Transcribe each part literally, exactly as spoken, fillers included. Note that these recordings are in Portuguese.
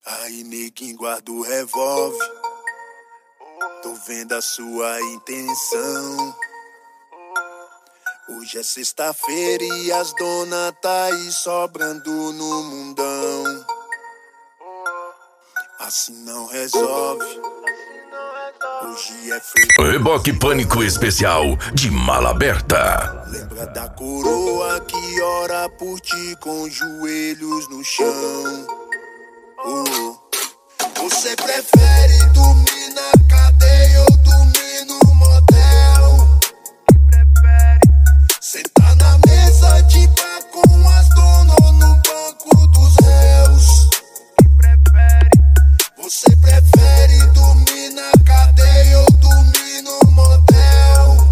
Aí, neguinho, guarda o revólver. Tô vendo a sua intenção. Hoje é sexta-feira e as dona tá aí sobrando no mundão. Assim não resolve. Hoje é feio. Reboque Pânico Especial de Mala Aberta. Lembra da coroa que ora por ti com os joelhos no chão. Oh. Você prefere dormir na cadeia ou dormir no motel? Sentar na mesa de bar com as donas ou no banco dos réus? Você prefere dormir na cadeia ou dormir no motel?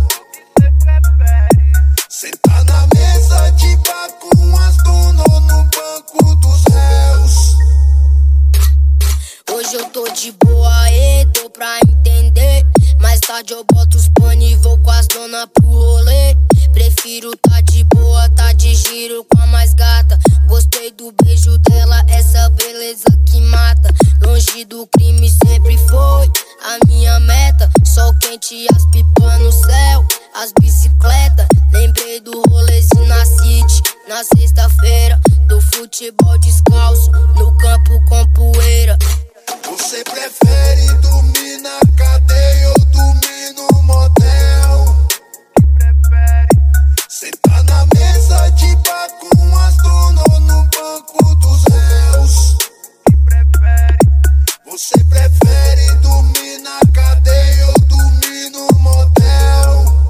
Sentar na mesa de bar com as donas ou no banco dos réus? Hoje eu tô de boa, e deu pra entender. Mais tarde eu boto os pano e vou com as dona pro rolê. Prefiro tá de boa, tá de giro com a mais gata. Gostei do beijo dela, essa beleza que mata. Longe do crime sempre foi a minha meta. Sol quente e as pipas no céu, as bicicletas. Lembrei do rolezinho na city, na sexta-feira. Do futebol descalço, no campo com poeira. Você prefere dormir na cadeia ou dormir no motel? Sentar na mesa de bar com as donas ou no banco dos réus? Você prefere dormir na cadeia ou dormir no motel?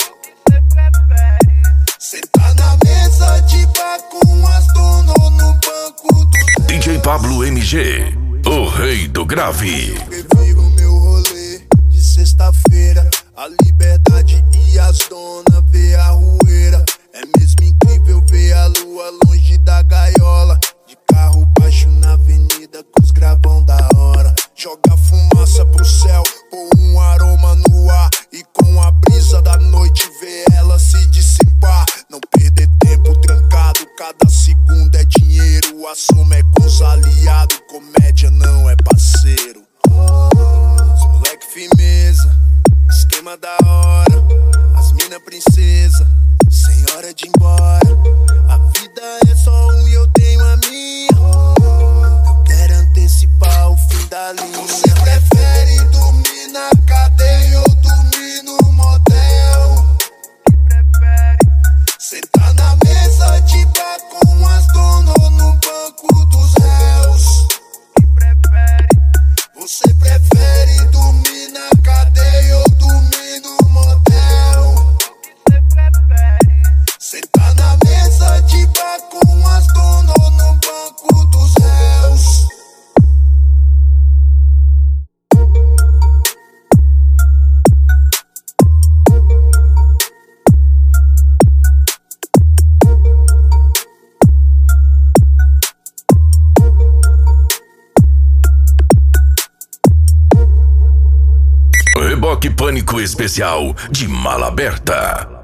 Sentar na mesa de bar com as donas ou no banco dos réus? D J Pablo M G, o rei do grave. Prefiro meu rolê de sexta-feira, a liberdade e as donas ver a rueira. É mesmo incrível ver a lua longe da gaiola. De carro baixo na avenida com os gravão da hora. Joga fumaça pro céu, põe um aroma no ar. E com a brisa da noite ver ela se dissipar. Não perder tempo trancado, cada segundo é dinheiro. A soma é com os aliados, comédia não é parceiro. Os moleque firmeza, esquema da hora. As mina princesa, sem hora de ir embora. A vida é só um e eu tenho a minha. Eu quero antecipar o fim da linha. Você prefere dormir na cadeia ou dormir no motel? Sentar na mesa de bar com as donas ou no banco dos réus? Você prefere dormir na cadeia ou dormir no motel? Sentar na mesa de bar com as donas ou no banco dos réus? Reboque Pânico Especial de Mala Aberta.